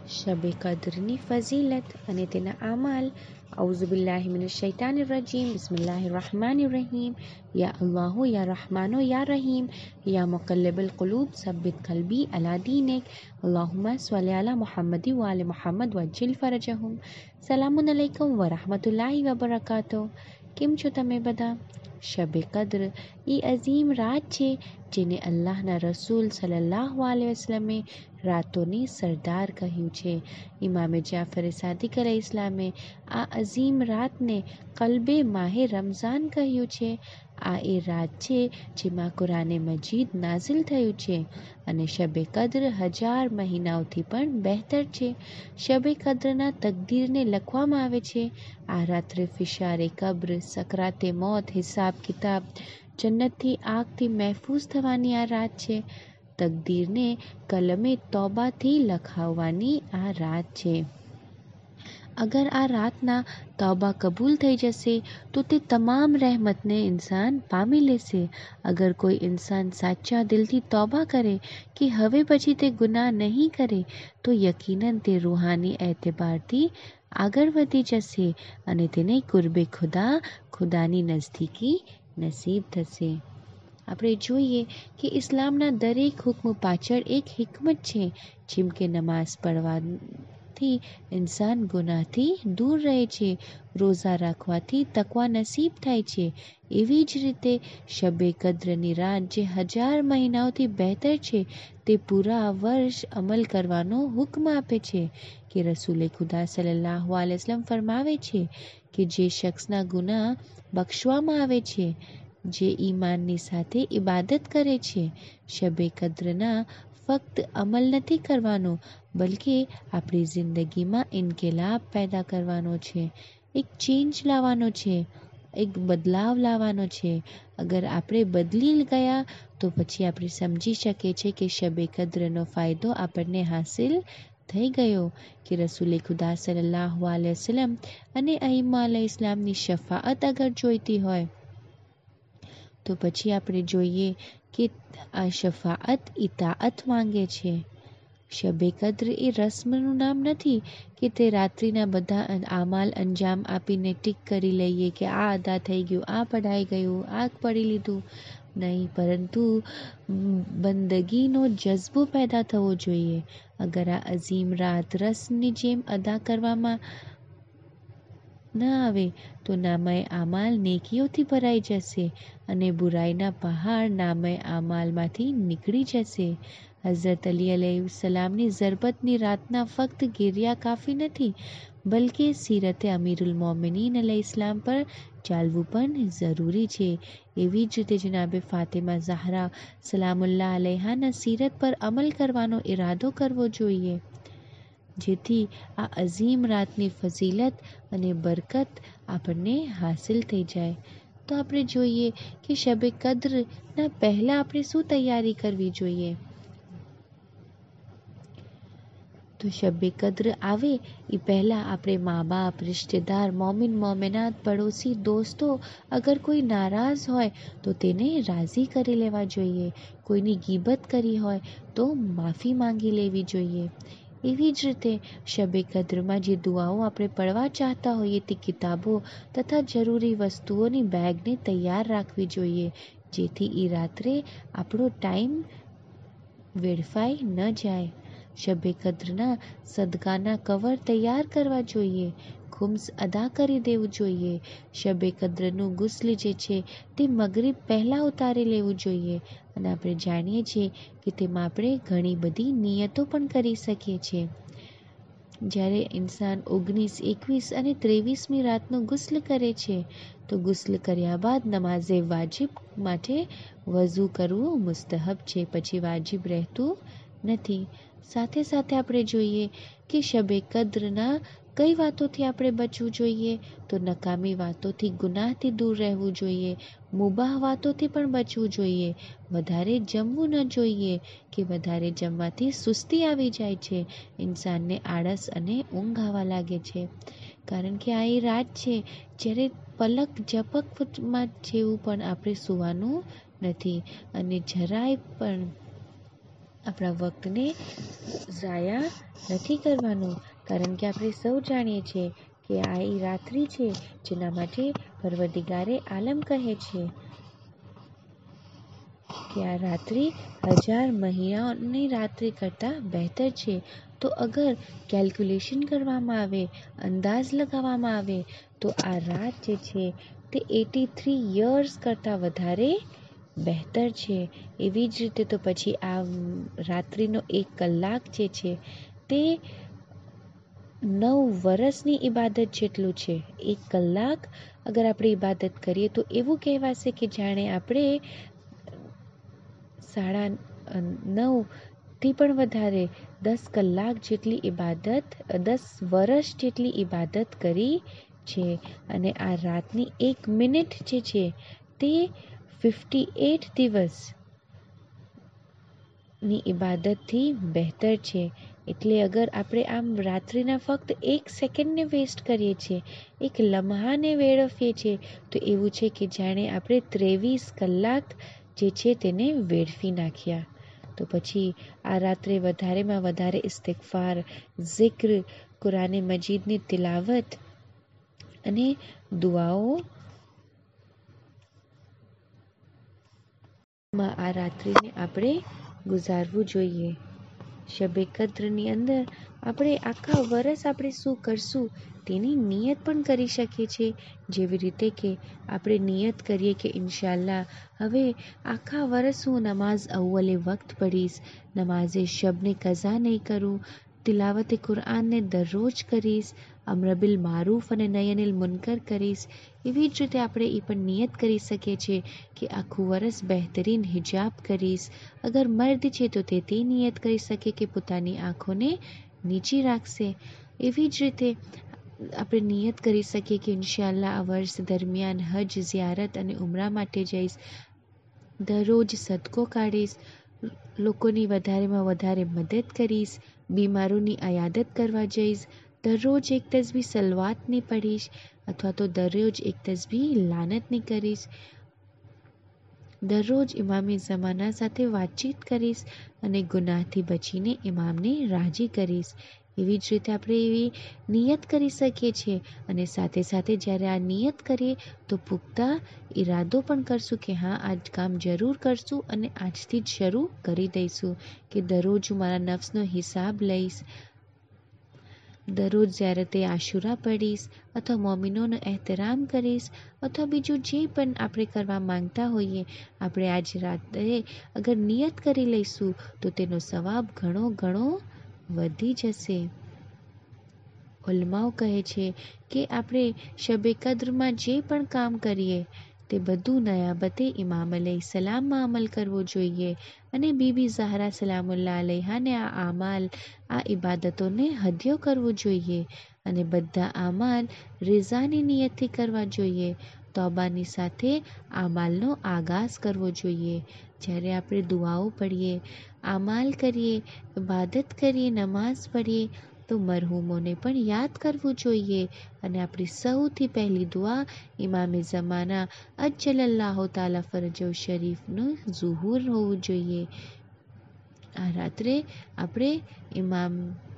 શબે કદ્રની ફઝીલત અને તેના આમાલ. અઉઝુ બિલ્લાહિ મિનશ શૈતાનિર રજીમ. બિસ્મિલ્લાહિર રહમાનિર રહીમ. યા અલ્લાહુ યા રહમાનો યા રહીમ. યા મુકલ્લિબલ કુલૂબ સબ્બિત કલ્બી અલા દીનિક. અલ્લાहुम्मा स्वल्ली अला मुहम्मद व आले मुहम्मद वज्जिल फरजहुम. સલામુન અલૈકુમ વ રહમતુલ્લાહિ વ બરકાતુહ. કેમ છો તમે બધા? શબે કદ્ર એ અઝીમ રાત છે જેને અલ્લાહના રસૂલ સલ્લલ્લાહુ અલૈહિ વસલ્લમે રાતોની સરદાર કહ્યું છે. ઇમામે જાફરે સાદિક અલૈહિસ્સલામે આ અઝીમ રાતને કલ્બે માહે રમઝાન કહ્યું છે. આ એ રાત છે જેમાં કુરાને મજીદ નાઝિલ થયું છે અને શબે કદ્ર 1000 મહિનાઓથી પણ બહેતર છે. શબે કદ્રના તકદીરને લખવામાં આવે છે. આ રાત્રે ફિશારે કબ્ર, સકરાતે મોત, હિસાબ કિતાબ, જન્નતથી આગથી મહેફૂઝ થવાની આ રાત છે. તકદીરને કલમે તૌબાથી લખાવવાની આ રાત છે. અગર આ રાતના તૌબા કબૂલ થઈ જશે તો તે તમામ રહેમતને ઇન્સાન પામી લેશે. અગર કોઈ ઇન્સાન સાચા દિલથી તૌબા કરે કે હવે પછી તે ગુનાહ નહીં કરે તો યકીનન તે રૂહાની એતબારથી આગળ વધી જશે અને તેને કુર્બે ખુદા, ખુદાની નજદીકી નસીબ થશે. આપણે જોઈએ કે ઇસ્લામના દરેક હુક્મ પાછળ એક હિકમત છે. જેમ કે નમાઝ પઢવાથી ઇન્સાન ગુનાહથી દૂર રહે છે, રોઝા રાખવાથી તકવા નસીબ થાય છે, એવી જ રીતે શબે કદ્રની રાત જે 1000 મહિનાઓથી બહેતર છે તે પૂરા વર્ષ અમલ કરવાનો હુક્મ આપે છે. કે રસૂલે ખુદા સલ્લલ્લાહુ અલૈહિ વસલ્લમ ફરમાવે છે કે જે શખ્સના ગુનાહ બક્ષવામાં આવે છે જે ઈમાનની સાથે ઇબાદત કરે છે. શબે કદ્રના ફક્ત અમલ નથી કરવાનો બલકે આપણી જિંદગીમાં ઇન્કિલાબ પેદા કરવાનો છે, એક ચેન્જ લાવવાનો છે, એક બદલાવ લાવવાનો છે. અગર આપણે બદલી ગયા તો પછી આપણે સમજી શકીએ છીએ કે શબે કદ્રનો ફાયદો આપણને હાસિલ થઈ ગયો. કે રસૂલે ખુદા સલ્લલ્લાહુ અલૈહિ વસલ્લમ અને અઈમ્મા અલૈહિસ્સલામની શફાઅત અગર જોઈતી હોય તો પછી આપણે જોઈએ કે આ શફાઅત ઇતાઅત માંગે છે. શબે કદ્ર એ રસ્મનું નામ નથી કે તે રાત્રિના બધા આમાલ અંજામ આપીને ટીક કરી લઈએ કે આ અદા થઈ ગયું, આ પઢાઈ ગયું, આ પઢી લીધું. નહીં, પરંતુ બંદગીનો જઝ્બો પેદા થવો જોઈએ. અગર આ અઝીમ રાત રસ્મની જેમ અદા કરવામાં ન આવે તો નામે આમાલ નેકીઓથી ભરાઈ જશે અને બુરાઈના પહાડ નામે આમાલમાંથી નીકળી જશે. હઝરત અલી અલૈહિસ્સલામની ઝરબતની રાતના ફક્ત ગિર્યા કાફી નથી બલકે સીરતે અમીરુલ મોમિનીન અલૈહિસ્સલામ પર ચાલવું પણ જરૂરી છે. એવી જ રીતે જનાબે ફાતિમા ઝહરા સલામુલ્લાહ અલૈહાના સીરત પર અમલ કરવાનો ઇરાદો કરવો જોઈએ જેથી આ અઝીમ રાતની ફઝીલત અને બરકત આપણને હાસિલ થઈ જાય. તો આપણે જોઈએ કે શબે કદ્રના પહેલાં આપણે શું તૈયારી કરવી જોઈએ. તો શબે કદ્ર આવે એ પહેલાં આપણે મા બાપ, રિશ્તેદાર, મોમિન મોમિનાત, પડોશી, દોસ્તો અગર કોઈ નારાઝ હોય તો તેને રાજી કરી લેવા જોઈએ. કોઈની ગીબત કરી હોય તો માફી માંગી લેવી જોઈએ. એવી જ રીતે શબે કદ્રમાં જે દુઆઓ આપણે પડવા ચાહતા હોઈએ તે કિતાબો તથા જરૂરી વસ્તુઓની બેગને તૈયાર રાખવી જોઈએ જેથી એ રાત્રે આપણો ટાઈમ વેડફાઈ ન જાય. શબે કદ્રના સદકાના કવર તૈયાર કરવા જોઈએ, ખુમ્સ અદા કરી દેવું જોઈએ. શબે કદ્રનું ગુસ્લ જે છે તે મગરિબ પહેલાં ઉતારી લેવું જોઈએ અને આપણે જાણીએ છીએ કે તેમાં આપણે ઘણી બધી નિયતો પણ કરી શકીએ છીએ. જ્યારે ઇન્સાન 19, 21 અને 23મી રાતનો ગુસ્લ કરે છે તો ગુસ્લ કર્યા બાદ નમાઝે વાજિબ માટે વઝૂ કરવું મુસ્તહબ છે, પછી વાજિબ રહેતું નથી. સાથે સાથે આપણે જોઈએ કે શબે કદ્રના કઈ વાતોથી આપણે બચવું જોઈએ તો નકામી વાતોથી, ગુનાહથી દૂર રહેવું જોઈએ, મુબાહ વાતોથી પણ બચવું જોઈએ. વધારે જમવું ન જોઈએ કે વધારે જમવાથી સુસ્તી આવી જાય છે, ઇન્સાનને આળસ અને ઊંઘ આવવા લાગે છે. કારણ કે આ એ રાત છે જ્યારે પલક ઝપકમાં જેવું પણ આપણે સૂવાનું નથી અને જરાય પણ આપણા વખતને ઝાયા નથી કરવાનું, કારણ કે આપણે સૌ જાણીએ છીએ કે આ એ રાત્રિ છે જેના માટે પરવરદિગારે આલમ કહે છે કે આ રાત્રિ 1000 મહિનાની રાત્રિ કરતાં બહેતર છે. તો અગર કેલ્ક્યુલેશન કરવામાં આવે, અંદાજ લગાવવામાં આવે, તો આ રાત જે છે તે 83 યર્સ કરતાં વધારે બહેતર છે. એવી જ રીતે તો પછી આ રાત્રિનો 1 કલાક જે છે તે 9 વર્ષની ઇબાદત જેટલું છે. 1 કલાક અગર આપણે ઇબાદત કરીએ તો એવું કહેવાશે કે જાણે આપણે 9.5થી પણ વધારે 10 કલાક જેટલી ઇબાદત, 10 વર્ષ જેટલી ઇબાદત કરી છે. અને આ રાતની 1 મિનિટ જે છે તે 58 દિવસની ઇબાદતથી બહેતર છે. એટલે અગર આપણે આમ રાત્રિના ફક્ત 1 સેકન્ડને વેસ્ટ કરીએ છીએ, 1 લમ્હાને વેડફીએ છીએ, તો એવું છે કે જાણે આપણે 23 કલાક જે છે તેને વેડફી નાખ્યા. તો પછી આ રાત્રે વધારેમાં વધારે ઇસ્તિગફાર, ઝિક્ર, કુરાને મજીદની તિલાવત અને દુઆઓ માં આ રાત્રિને આપણે ગુજારવું જોઈએ. શબે કદ્રની અંદર આપણે આખા વર્ષ આપણે શું કરશું તેની નિયત પણ કરી શકીએ છીએ. જેવી રીતે કે આપણે નિયત કરીએ કે ઇન્શાઅલ્લાહ હવે આખા વર્ષ હું નમાઝ અવ્વલે વક્ત પઢીશ, નમાઝે શબને કઝા નહીં કરું, તિલાવતે કુરાનને દરરોજ કરીશ, અમ્ર બિલ મારૂફ અને નહી અનિલ મુનકર કરીશ. એવી જ રીતે આપણે એ પણ નિયત કરી શકીએ છીએ કે આખું વર્ષ બહેતરીન હિજાબ કરીશ. અગર મર્દ છે તો તે નિયત કરી શકે કે પોતાની આંખોને નીચી રાખશે. એવી જ રીતે આપણે નિયત કરી શકીએ કે ઇન્શાઅલ્લાહ આ વર્ષ દરમિયાન હજ, ઝિયારત અને ઉમરા માટે જઈશ, દરરોજ સદકો કાઢીશ, લોકોની વધારેમાં વધારે મદદ કરીશ, બીમારોની અયાદત કરવા જઈશ, દરરોજ 1 તસ્બીહ સલવાતની પઢીશ અથવા તો દરરોજ 1 તસ્બીહ લાનતની કરીશ, દરરોજ ઇમામે ઝમાના સાથે વાતચીત કરીશ અને ગુનાહથી બચીને ઇમામને રાજી કરીશ. એવી જ રીતે આપણે એવી નિયત કરી શકીએ છીએ. અને સાથે સાથે જ્યારે આ નિયત કરીએ તો પુખ્તા ઈરાદો પણ કરશું કે હા આ કામ જરૂર કરશું અને આજથી જ શરૂ કરી દઈશું કે દરરોજ હું મારા નફ્સનો હિસાબ લઈશ, દરરોજ ઝિયારતે આશુરા પઢીશ અથવા મોમિનોનો એહતરામ કરીશ અથવા બીજું જે પણ આપણે કરવા માંગતા હોઈએ, આપણે આજ રાત્રે અગર નિયત કરી લઈશું તો તેનો સવાબ ઘણો ઘણો વધી જશે. ઉલમાઓ કહે છે કે આપણે શબે કદ્રમાં જે પણ કામ કરીએ તે બધું નયાબતે ઇમામ અલૈહિસ્સલામમાં અમલ કરવો જોઈએ અને બીબી ઝહરા સલામુલ્લાહ અલૈહાને આ આમાલ, આ ઇબાદતોને હદ્યો કરવો જોઈએ અને બધા આમાલ રિઝાની નિયતથી કરવા જોઈએ. તૌબાની સાથે આમાલનો આગાઝ કરવો જોઈએ. જ્યારે આપણે દુઆઓ પઢીએ, આમાલ કરીએ, ઇબાદત કરીએ, નમાઝ પઢીએ તો મરહૂમોને પણ યાદ કરવું જોઈએ અને આપણી સૌથી પહેલી દુઆ ઇમામે ઝમાના અજ્જલલ્લાહુ તાલા ફરજહુ શરીફનું ઝુહૂર હોવું જોઈએ. આ રાત્રે આપણે ઇમામ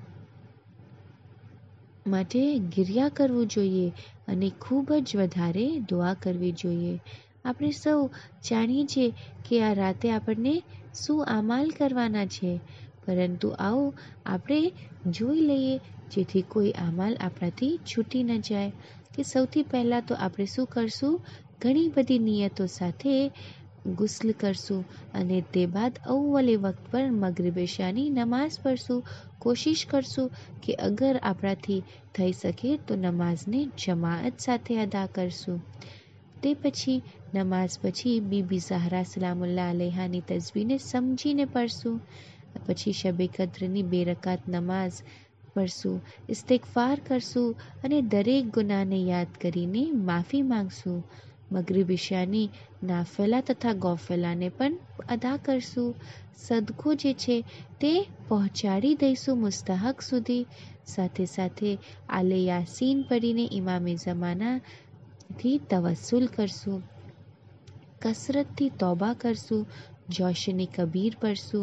માટે ગિરિયા કરવું જોઈએ અને ખૂબ જ વધારે દુઆ કરવી જોઈએ. આપણે સૌ જાણીએ છીએ કે આ રાતે આપણને શું આમાલ કરવાના છે, પરંતુ આવો આપણે જોઈ લઈએ જેથી કોઈ આમાલ આપણાથી છૂટી ન જાય. કે સૌથી પહેલાં તો આપણે શું કરશું, ઘણી બધી નિયતો સાથે ગુસ્લ કરશું અને તે બાદ અવ્વલે વક્ત પર મગરિબ ઇશાની નમાઝ પઢશું. કોશિશ કરશું કે અગર આપણાથી થઈ શકે તો નમાઝને જમાઅત સાથે અદા કરશું. તે પછી નમાઝ પછી બીબી ઝહરા સલામુલ્લાહ અલૈહાની તસ્બીહને સમજીને પઢશું. પછી શબે કદ્રની 2 રકાત નમાઝ પઢશું, ઇસ્તિગફાર કરશું અને દરેક ગુનાહને યાદ કરીને માફી માંગશું. મગરિબ ઇશાની નાફિલા તથા ગોફિલાને પણ અદા કરશું. સદકો જે છે તે પહોંચાડી દઈશું મુસ્તહક સુધી. સાથે સાથે આલે યાસીન પઢીને ઇમામે ઝમાનાથી તવસ્સુલ કરશું, કસરતથી તૌબા કરશું, જોશને કબીર પઢશું,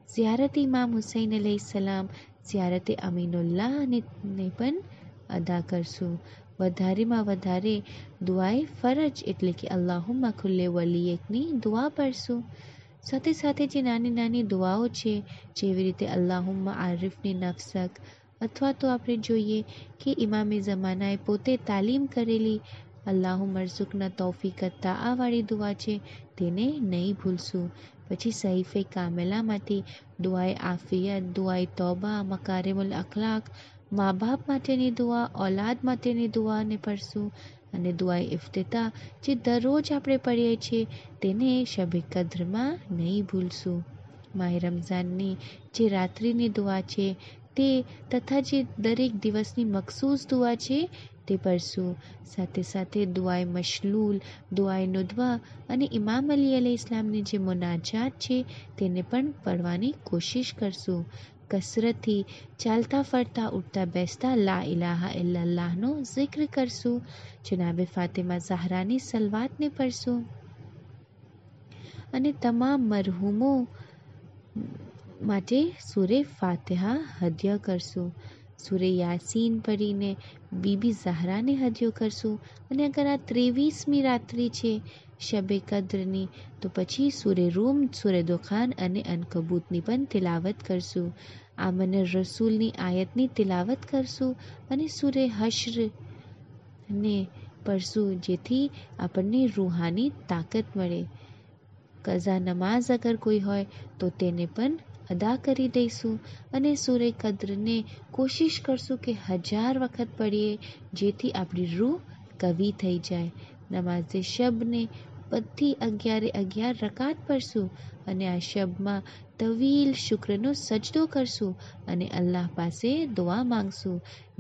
ઝિયારત ઇમામ હુસૈન અલૈહિસ્સલામ, ઝિયારત અમીનુલ્લાહને પણ અદા કરશું. વધારેમાં વધારે દુઆએ ફરજ એટલે કે અલ્લાહુમ્મા ખુલ્લે વલીયકની દુઆ પઢશું. સાથે સાથે જે નાની નાની દુઆઓ છે, જેવી રીતે અલ્લાહુમ્મા આરિફની નફસક, અથવા તો આપણે જોઈએ કે ઇમામે ઝમાનાએ પોતે તાલીમ કરેલી અલ્લાહુમ્મા અરઝુકના તૌફીક અત્તા આવાળી દુઆ છે, તેને નહીં ભૂલશું. પછી સહીફે કામેલામાંથી દુઆએ આફિયત, દુઆએ તૌબા, મકારિમુલ અખલાક, મા બાપ માટેની દુઆ, ઔલાદ માટેની દુઆને પઢશું. અને દુઆએ ઇફ્તિતાહ જે દરરોજ આપણે પઢીએ છીએ, તેને શબે કદ્રમાં નહીં ભૂલશું. માહે રમઝાનની જે રાત્રિની દુઆ છે તે તથા જે દરેક દિવસની મખસૂસ દુઆ છે તે પઢશું. સાથે સાથે દુઆએ મશલૂલ, દુઆએ નુદવા અને ઇમામ અલી અલૈહિસ્સલામની જે મુનાજાત છે તેને પણ પઢવાની કોશિશ કરશું. કસરતથી ચાલતા ફરતા ઉઠતા બેસતા લા ઇલાહા ઇલ્લલ્લાહનો જિક્ર કરશું. જનાબે ફાતિમા ઝહરાની સલવાતને પઢશું. અને તમામ મરહૂમો માટે સૂરે ફાતિહા હદિયા કરશું. સૂરે યાસીન પઢીને બીબી ઝહરાને હદિયો કરશું. અને અગર આ 23મી રાત્રિ છે શબે કદ્રની, તો પછી સૂરે રૂમ, સૂરે દુખાન અને અનકબૂતની પણ તિલાવત કરશું. આમન રસૂલની આયતની તિલાવત કરશું અને સૂરે હશ્ર ને પઢશું, જેથી આપણને રૂહાની તાકાત મળે. કઝા નમાઝ અગર કોઈ હોય તો તેને પણ અદા કરી દઈશું. અને સૂરે કદ્રને કોશિશ કરશું કે 1000 વખત પઢીએ, જેથી આપણી રૂહ કવી થઈ જાય. નમાઝે શબને બધી 11 રકાત પઢશું અને આ શબમાં તવીલ શુક્રનો સજદો કરશું અને અલ્લાહ પાસે દુઆ માંગશું.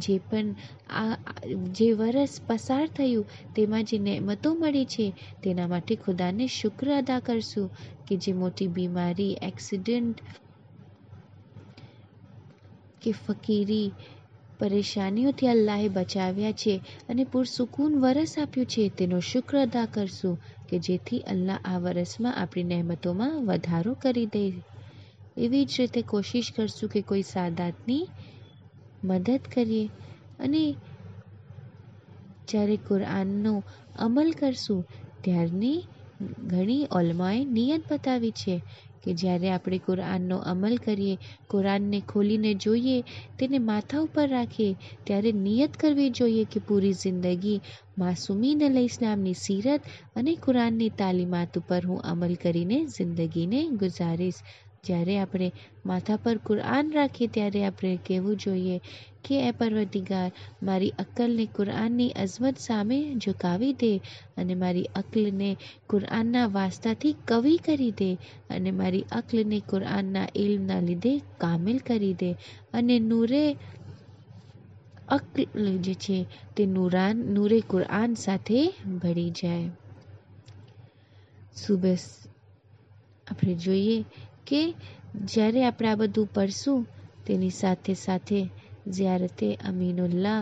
જે વરસ પસાર થયું તેમાં જે નેમતો મળી છે તેના માટે ખુદાને શુક્ર અદા કરશું કે જે મોટી બીમારી, એક્સિડન્ટ કે ફકીરી, પરેશાનીઓથી અલ્લાહે બચાવ્યા છે અને પુરસુકૂન વરસ આપ્યું છે, તેનો શુક્ર અદા કરશું કે જેથી અલ્લાહ આ વરસમાં આપણી નહેમતોમાં વધારો કરી દે. એવી જ રીતે કોશિશ કરશું કે કોઈ સાદાતની મદદ કરીએ. અને જ્યારે કુરાનનો અમલ કરશું ત્યારની ઘણી ઉલમાએ નિયત બતાવી છે કે જ્યારે આપણે કુરાનનો અમલ કરીએ, કુરાનને ખોલીને જોઈએ, તેને માથા ઉપર રાખીએ, ત્યારે નિયત કરવી જોઈએ કે પૂરી જિંદગી માસૂમીન અલૈહિસ્સલામની સીરત અને કુરાનની તાલીમાત ઉપર હું અમલ કરીને જિંદગીને ગુજારીશ. જ્યારે આપણે માથા પર કુરાન રાખીએ ત્યારે આપણે કહેવું જોઈએ કે એ પરવરદિગાર, મારી અક્લને કુરાનની અઝમત સામે ઝુકાવી દે અને મારી અક્લને કુરાનના વાસ્તાથી કવી કરી દે અને મારી અક્લને કુરાનના ઇલ્મના લીધે કામિલ કરી દે અને નૂરે અક્લ જે છે તે નૂરે કુરાન સાથે ભળી જાય. સુબહ આપણે જોઈએ કે જ્યારે આપણે આ બધું પઢશું તેની સાથે સાથે ઝિયારતે અમીનુલ્લાહ,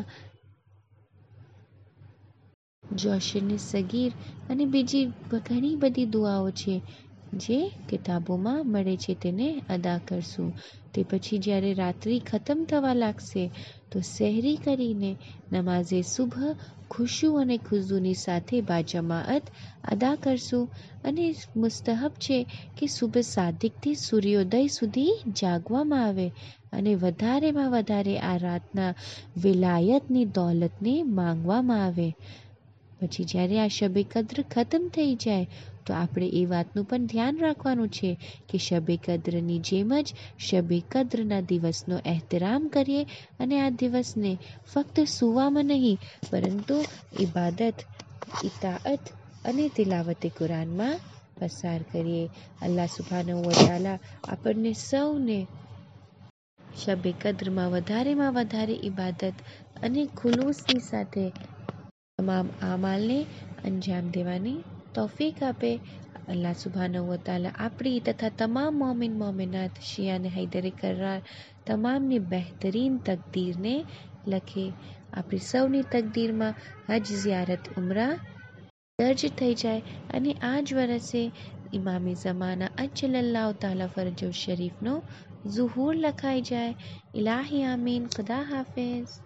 જોશને સગીર અને બીજી ઘણી બધી દુઆઓ છે જે કિતાબોમાં મળે છે, તેને અદા કરશું. તે પછી જ્યારે રાત્રિ ખતમ થવા લાગશે તો સહેરી કરીને નમાઝે સુબહ ખુશુ અને ખુઝુની સાથે બાજમાઅત અદા કરશું. અને મુસ્તહબ છે કે સુબહ સાદિકથી સૂર્યોદય સુધી જાગવામાં આવે અને વધારેમાં વધારે આ રાતના વિલાયતની દૌલતને માંગવામાં આવે. પછી જ્યારે આ શબે કદ્ર ખતમ થઈ જાય તો આપણે એ વાતનું પણ ધ્યાન રાખવાનું છે કે શબે કદ્રની જેમ જ શબે કદ્રના દિવસનો એહતરામ કરીએ અને આ દિવસને ફક્ત સૂવામાં નહીં પરંતુ ઇબાદત, ઇતાઅત અને તિલાવતે કુરાનમાં પસાર કરીએ. અલ્લાહ સુબ્હાનહુ વ તઆલા આપણને સૌને શબે કદ્રમાં વધારે ઇબાદત અને ખુલૂસની સાથે તમામ આમાલને અંજામ દેવાની તૌફીક આપે. અલ્લાહ સુબ્હાનહુ વ તઆલા આપણી તથા તમામ મોમિન મોમિનાત, શિયાને હૈદરે કરાર તમામની બહેતરીન તકદીરને લખે. આપણી સૌની તકદીરમાં હજ, ઝિયારત, ઉમરા દર્જ થઈ જાય અને આ જ વરસે ઇમામે ઝમાના અજ્જલલ્લાહુ તાલા ફરજો શરીફનો ઝુહૂર લખાઈ જાય. ઇલાહી આમીન. ખુદા હાફિઝ.